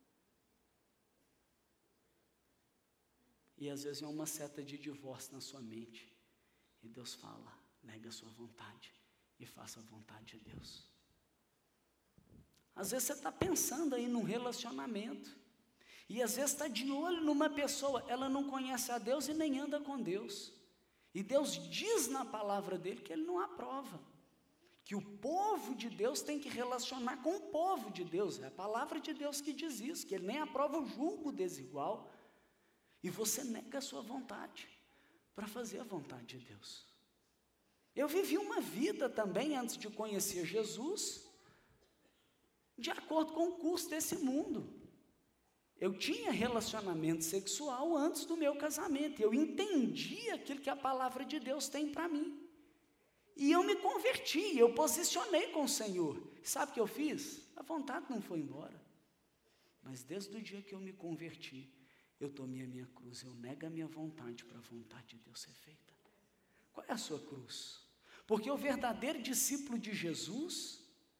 E às vezes é uma seta de divórcio na sua mente. E Deus fala: nega a sua vontade e faça a vontade de Deus. Às vezes você está pensando aí num relacionamento. E às vezes está de olho numa pessoa, ela não conhece a Deus e nem anda com Deus. E Deus diz na palavra dele que ele não aprova. Que o povo de Deus tem que relacionar com o povo de Deus. É a palavra de Deus que diz isso, que ele nem aprova o julgo desigual. E você nega a sua vontade para fazer a vontade de Deus. Eu vivi uma vida também, antes de conhecer Jesus, de acordo com o curso desse mundo. Eu tinha relacionamento sexual antes do meu casamento. Eu entendi aquilo que a palavra de Deus tem para mim. E eu me converti, eu posicionei com o Senhor. Sabe o que eu fiz? A vontade não foi embora. Mas desde o dia que eu me converti, eu tomei a minha cruz. Eu nego a minha vontade para a vontade de Deus ser feita. Qual é a sua cruz? Porque o verdadeiro discípulo de Jesus,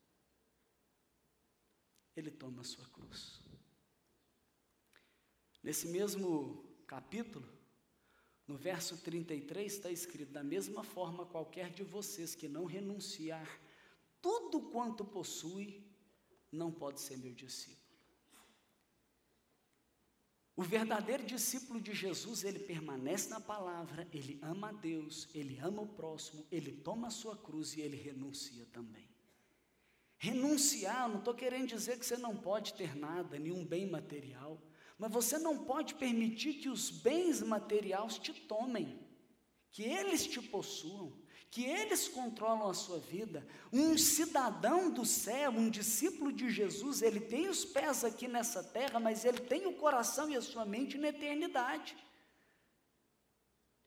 ele toma a sua cruz. Nesse mesmo capítulo, no verso 33, está escrito: da mesma forma, qualquer de vocês que não renunciar tudo quanto possui, não pode ser meu discípulo. O verdadeiro discípulo de Jesus, ele permanece na palavra, ele ama a Deus, ele ama o próximo, ele toma a sua cruz e ele renuncia também. Renunciar, não estou querendo dizer que você não pode ter nada, nenhum bem material, mas você não pode permitir que os bens materiais te tomem, que eles te possuam, que eles controlam a sua vida. Um cidadão do céu, um discípulo de Jesus, ele tem os pés aqui nessa terra, mas ele tem o coração e a sua mente na eternidade.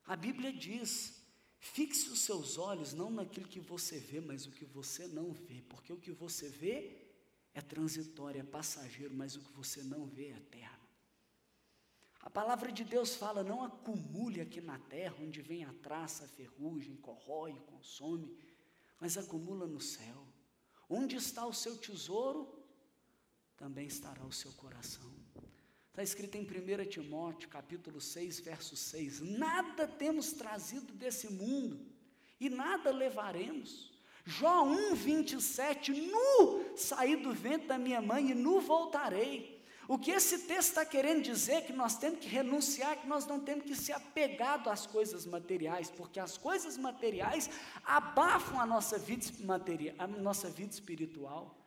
A Bíblia diz: fixe os seus olhos não naquilo que você vê, mas o que você não vê, porque o que você vê é transitório, é passageiro, mas o que você não vê é eterno. A palavra de Deus fala: não acumule aqui na terra, onde vem a traça, a ferrugem, corrói, consome, mas acumula no céu. Onde está o seu tesouro, também estará o seu coração. Está escrito em 1 Timóteo, capítulo 6, verso 6, nada temos trazido desse mundo, e nada levaremos. Jó 1, 27, nu saí do ventre da minha mãe, e nu voltarei. O que esse texto está querendo dizer é que nós temos que renunciar, que nós não temos que ser apegados às coisas materiais, porque as coisas materiais abafam a nossa vida espiritual.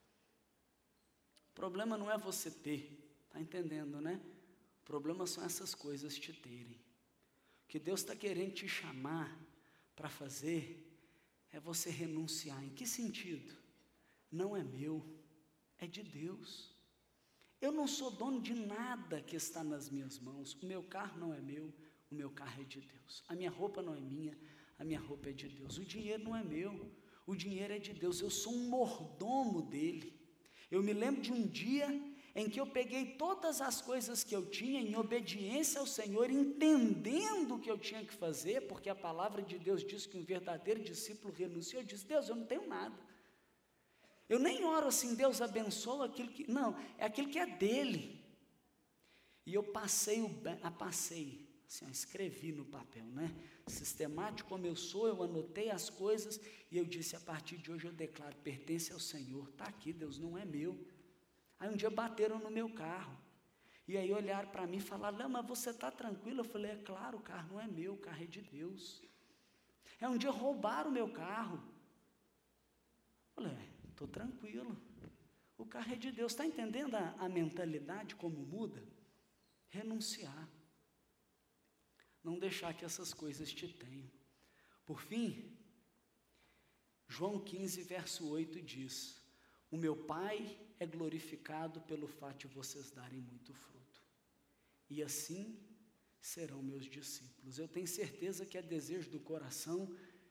O problema não é você ter, está entendendo, né? O problema são essas coisas te terem. O que Deus está querendo te chamar para fazer é você renunciar. Em que sentido? Não é meu, é de Deus. Eu não sou dono de nada que está nas minhas mãos. O meu carro não é meu, o meu carro é de Deus. A minha roupa não é minha, a minha roupa é de Deus. O dinheiro não é meu, o dinheiro é de Deus. Eu sou um mordomo dele. Eu me lembro de um dia em que eu peguei todas as coisas que eu tinha em obediência ao Senhor, entendendo o que eu tinha que fazer, porque a palavra de Deus diz que um verdadeiro discípulo renuncia. Eu disse: Deus, eu não tenho nada. Eu nem oro assim: Deus abençoa aquilo que... Não, é aquilo que é dele. E eu passei, assim, escrevi no papel, né? Sistemático como eu sou, eu anotei as coisas e eu disse: a partir de hoje eu declaro, pertence ao Senhor. Está aqui, Deus, não é meu. Aí um dia bateram no meu carro. E aí olharam para mim e falaram: não, mas você está tranquilo? Eu falei: é claro, o carro não é meu, o carro é de Deus. Aí um dia roubaram o meu carro. Eu falei: estou tranquilo, o carro é de Deus. Está entendendo a mentalidade como muda? Renunciar, não deixar que essas coisas te tenham. Por fim, João 15, verso 8 diz: o meu Pai é glorificado pelo fato de vocês darem muito fruto, e assim serão meus discípulos. Eu tenho certeza que é desejo do coração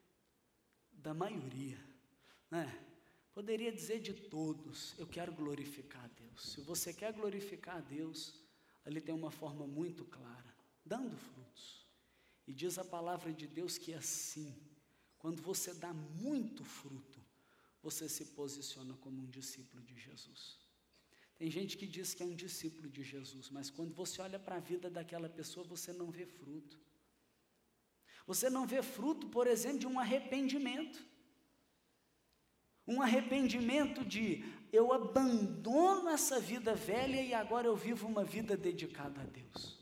da maioria, né? Poderia dizer de todos: eu quero glorificar a Deus. Se você quer glorificar a Deus, ali tem uma forma muito clara: dando frutos. E diz a palavra de Deus que assim, quando você dá muito fruto, você se posiciona como um discípulo de Jesus. Tem gente que diz que é um discípulo de Jesus, mas quando você olha para a vida daquela pessoa, você não vê fruto. Você não vê fruto, por exemplo, de um arrependimento. Um arrependimento de: eu abandono essa vida velha e agora eu vivo uma vida dedicada a Deus.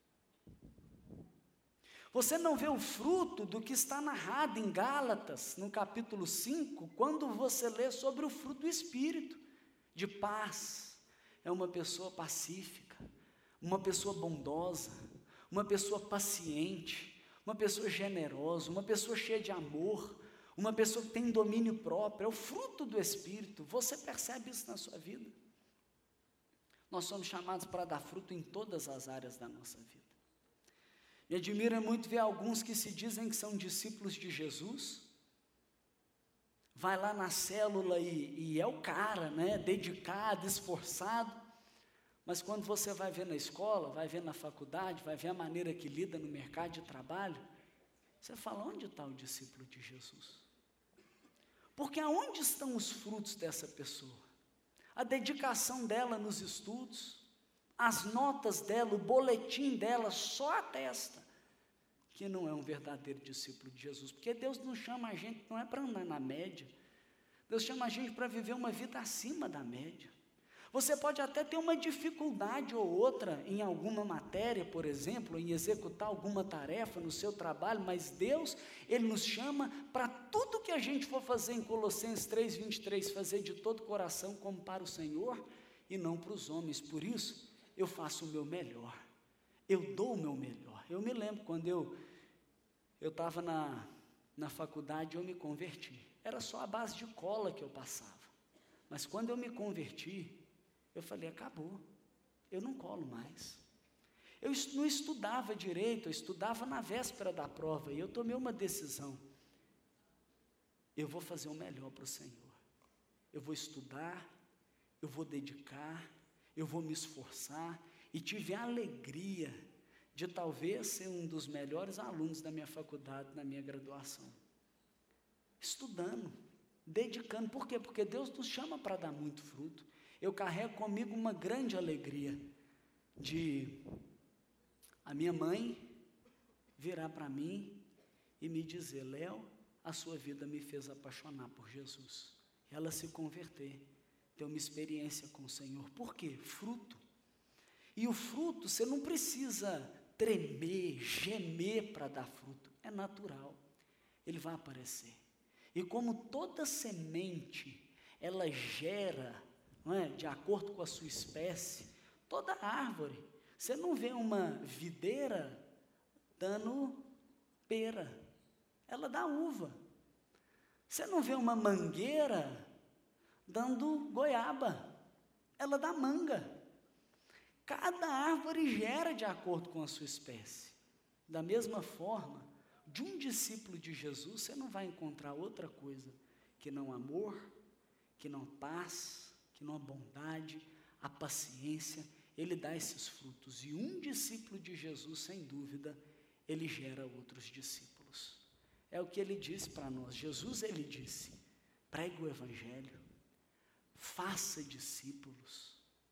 Você não vê o fruto do que está narrado em Gálatas, no capítulo 5, quando você lê sobre o fruto do Espírito, de paz. É uma pessoa pacífica, uma pessoa bondosa, uma pessoa paciente, uma pessoa generosa, uma pessoa cheia de amor, uma pessoa que tem domínio próprio. É o fruto do Espírito. Você percebe isso na sua vida? Nós somos chamados para dar fruto em todas as áreas da nossa vida. Me admira muito ver alguns que se dizem que são discípulos de Jesus, vai lá na célula e é o cara, né, dedicado, esforçado, mas quando você vai ver na escola, vai ver na faculdade, vai ver a maneira que lida no mercado de trabalho, você fala: onde está o discípulo de Jesus? Porque aonde estão os frutos dessa pessoa? A dedicação dela nos estudos, as notas dela, o boletim dela só atesta que não é um verdadeiro discípulo de Jesus. Porque Deus não chama a gente, não é para andar na média. Deus chama a gente para viver uma vida acima da média. Você pode até ter uma dificuldade ou outra em alguma matéria, por exemplo, em executar alguma tarefa no seu trabalho, mas Deus, Ele nos chama para tudo que a gente for fazer em Colossenses 3:23, fazer de todo o coração como para o Senhor e não para os homens. Por isso, eu faço o meu melhor, eu dou o meu melhor. Eu me lembro quando eu estava na faculdade, eu me converti. Era só a base de cola que eu passava. Mas quando eu me converti, eu falei: acabou, eu não colo mais. Eu não estudava direito, eu estudava na véspera da prova, e eu tomei uma decisão. Eu vou fazer o melhor para o Senhor. Eu vou estudar, eu vou dedicar, eu vou me esforçar, e tive a alegria de talvez ser um dos melhores alunos da minha faculdade, na minha graduação. Estudando, dedicando. Por quê? Porque Deus nos chama para dar muito fruto. Eu carrego comigo uma grande alegria de a minha mãe virar para mim e me dizer: Léo, a sua vida me fez apaixonar por Jesus. Ela se converter, ter uma experiência com o Senhor. Por quê? Fruto. E o fruto, você não precisa tremer, gemer para dar fruto. É natural. Ele vai aparecer. E como toda semente, ela gera, não é, de acordo com a sua espécie, toda árvore. Você não vê uma videira dando pera, ela dá uva. Você não vê uma mangueira dando goiaba, ela dá manga. Cada árvore gera de acordo com a sua espécie. Da mesma forma, de um discípulo de Jesus, você não vai encontrar outra coisa que não amor, que não paz, que não a bondade, a paciência. Ele dá esses frutos. E um discípulo de Jesus, sem dúvida, ele gera outros discípulos. É o que ele disse para nós. Jesus, ele disse: pregue o evangelho, faça discípulos,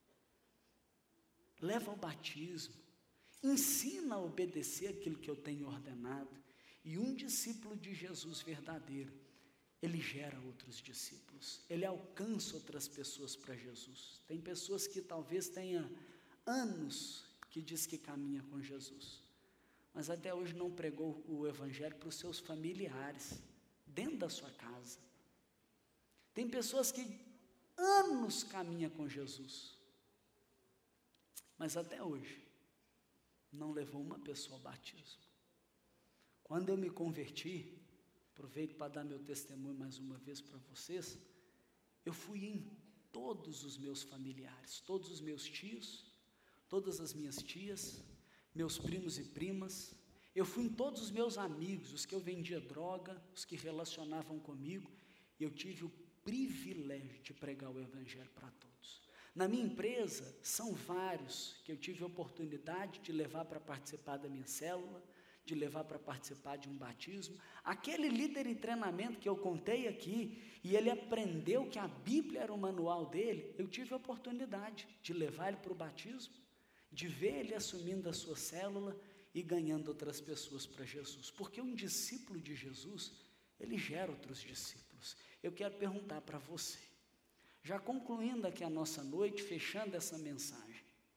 leva ao batismo, ensina a obedecer aquilo que eu tenho ordenado. E um discípulo de Jesus verdadeiro, ele gera outros discípulos, ele alcança outras pessoas para Jesus. Tem pessoas que talvez tenham anos que diz que caminha com Jesus, mas até hoje não pregou o evangelho para os seus familiares, dentro da sua casa. Tem pessoas que anos caminham com Jesus, mas até hoje não levou uma pessoa ao batismo. Quando eu me converti, aproveito para dar meu testemunho mais uma vez para vocês, eu fui em todos os meus familiares, todos os meus tios, todas as minhas tias, meus primos e primas, eu fui em todos os meus amigos, os que eu vendia droga, os que relacionavam comigo, e eu tive o privilégio de pregar o evangelho para todos. Na minha empresa, são vários que eu tive a oportunidade de levar para participar da minha célula, de levar para participar de um batismo. Aquele líder em treinamento que eu contei aqui, e ele aprendeu que a Bíblia era o manual dele, eu tive a oportunidade de levar ele para o batismo, de ver ele assumindo a sua célula e ganhando outras pessoas para Jesus. Porque um discípulo de Jesus, ele gera outros discípulos. Eu quero perguntar para você, já concluindo aqui a nossa noite, fechando essa mensagem,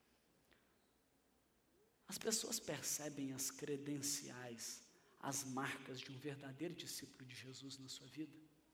as pessoas percebem as credenciais, as marcas de um verdadeiro discípulo de Jesus na sua vida?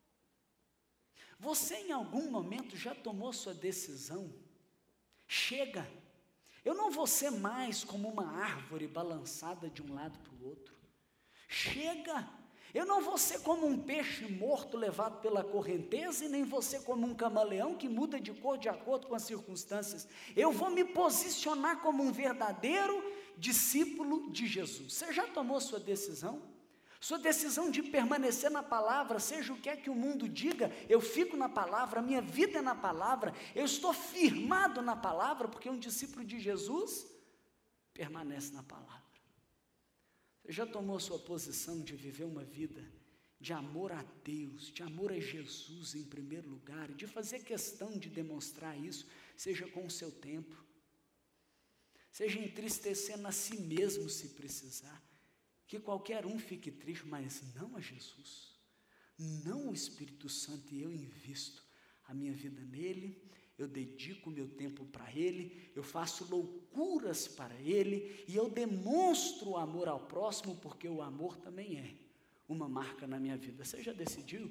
Você em algum momento já tomou sua decisão? Chega, eu não vou ser mais como uma árvore balançada de um lado para o outro. Chega, eu não vou ser como um peixe morto levado pela correnteza, e nem vou ser como um camaleão que muda de cor de acordo com as circunstâncias. Eu vou me posicionar como um verdadeiro discípulo de Jesus. Você já tomou sua decisão? Sua decisão de permanecer na palavra, seja o que é que o mundo diga, eu fico na palavra, a minha vida é na palavra, eu estou firmado na palavra, porque um discípulo de Jesus permanece na palavra. Você já tomou sua posição de viver uma vida de amor a Deus, de amor a Jesus em primeiro lugar, e de fazer questão de demonstrar isso, seja com o seu tempo, seja entristecendo a si mesmo se precisar, que qualquer um fique triste, mas não a Jesus, não o Espírito Santo, e eu invisto a minha vida nele, eu dedico o meu tempo para ele, eu faço loucuras para ele, e eu demonstro o amor ao próximo, porque o amor também é uma marca na minha vida. Você já decidiu?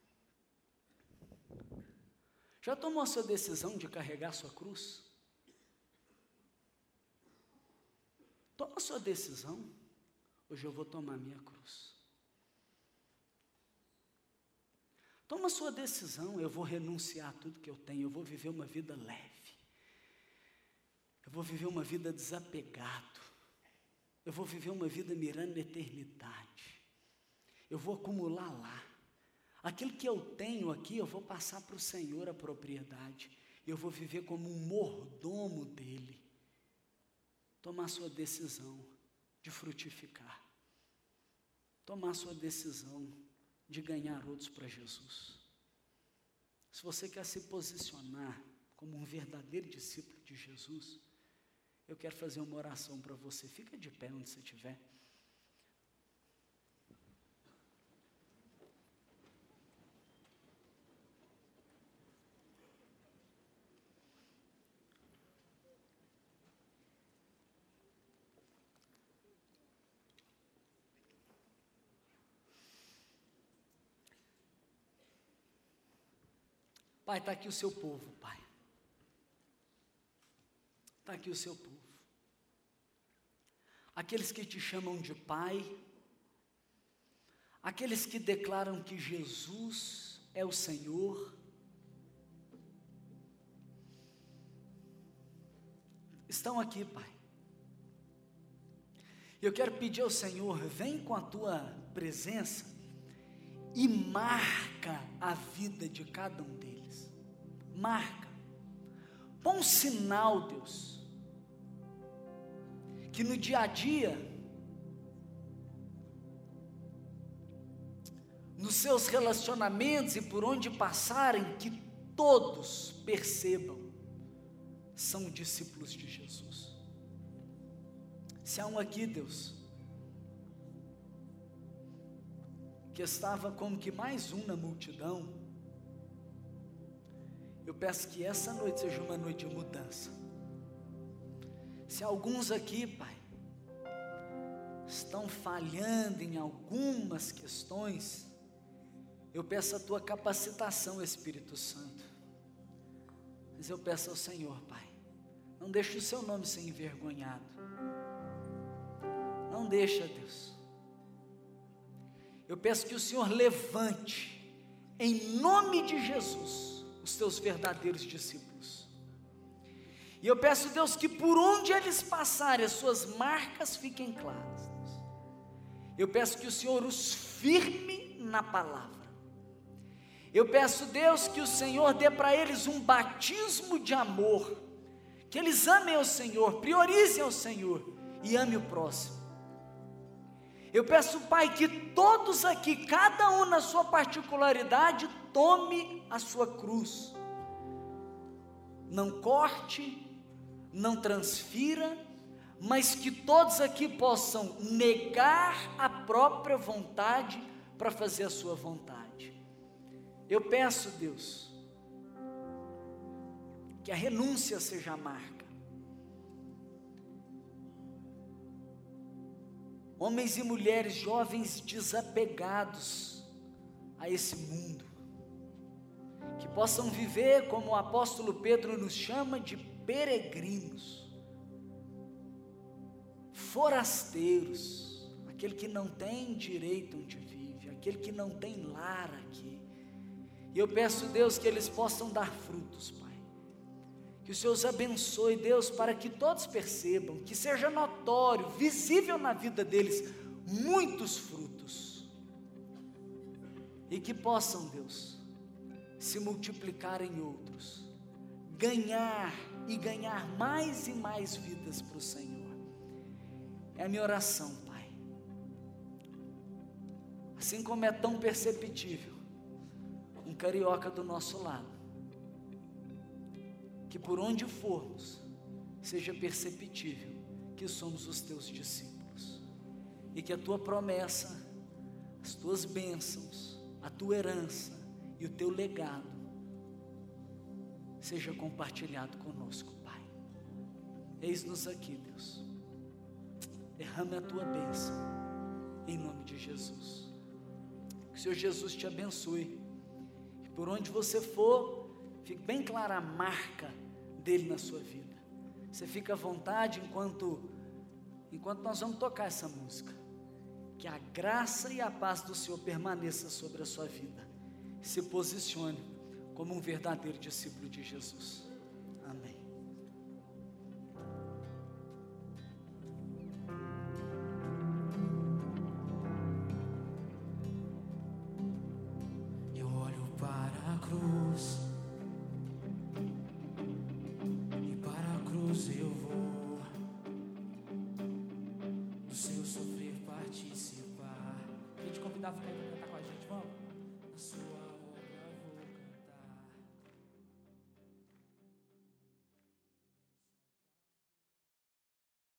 Já tomou a sua decisão de carregar sua cruz? Toma a sua decisão. Hoje eu vou tomar a minha cruz. Toma a sua decisão. Eu vou renunciar a tudo que eu tenho. Eu vou viver uma vida leve. Eu vou viver uma vida desapegado. eu vou viver uma vida mirando na eternidade. Eu vou acumular lá. Aquilo que eu tenho aqui, eu vou passar para o Senhor a propriedade. Eu vou viver como um mordomo dele. Tomar sua decisão de frutificar. Tomar sua decisão de ganhar outros para Jesus. Se você quer se posicionar como um verdadeiro discípulo de Jesus, eu quero fazer uma oração para você. Fica de pé onde você estiver. Pai, está aqui o seu povo, Pai. Está aqui o seu povo. Aqueles que te chamam de Pai, aqueles que declaram que Jesus é o Senhor, estão aqui, Pai. Eu quero pedir ao Senhor, vem com a tua presença e marca a vida de cada um deles. Marca. Põe um sinal, Deus, que no dia a dia, nos seus relacionamentos e por onde passarem, que todos percebam, são discípulos de Jesus. Se há um aqui, Deus, que estava como que mais um na multidão, eu peço que essa noite seja uma noite de mudança. Se alguns aqui, Pai, estão falhando em algumas questões, eu peço a tua capacitação, Espírito Santo. Mas eu peço ao Senhor, Pai, não deixe o seu nome ser envergonhado. Não deixa, Deus. Eu peço que o Senhor levante, em nome de Jesus, os teus verdadeiros discípulos. E eu peço, Deus, que por onde eles passarem, as suas marcas fiquem claras, Deus. Eu peço que o Senhor os firme na palavra. Eu peço, Deus, que o Senhor dê para eles um batismo de amor, que eles amem ao Senhor, priorizem ao Senhor e amem o próximo. Eu peço, Pai, que todos aqui, cada um na sua particularidade, tome a sua cruz. Não corte, não transfira, mas que todos aqui possam negar a própria vontade para fazer a sua vontade. Eu peço, Deus, que a renúncia seja a marca. Homens e mulheres, jovens desapegados a esse mundo, que possam viver como o apóstolo Pedro nos chama de peregrinos, forasteiros, aquele que não tem direito onde vive, aquele que não tem lar aqui. E eu peço, Deus, que eles possam dar frutos, Pai. Que o Senhor os abençoe, Deus, para que todos percebam, que seja notório, visível na vida deles, muitos frutos. E que possam, Deus, se multiplicar em outros, ganhar e ganhar mais e mais vidas para o Senhor. É a minha oração, Pai. Assim como é tão perceptível um carioca do nosso lado, que por onde formos, seja perceptível que somos os teus discípulos, e que a tua promessa, as tuas bênçãos, a tua herança e o teu legado seja compartilhado conosco, Pai. Eis-nos aqui, Deus. Derrame a tua bênção, em nome de Jesus. Que o Senhor Jesus te abençoe, que por onde você for, fique bem clara a marca dele na sua vida. Você fica à vontade enquanto nós vamos tocar essa música. Que a graça e a paz do Senhor permaneça sobre a sua vida. Se posicione como um verdadeiro discípulo de Jesus. Amém. do seu sofrer participar. Quem te convidava para cantar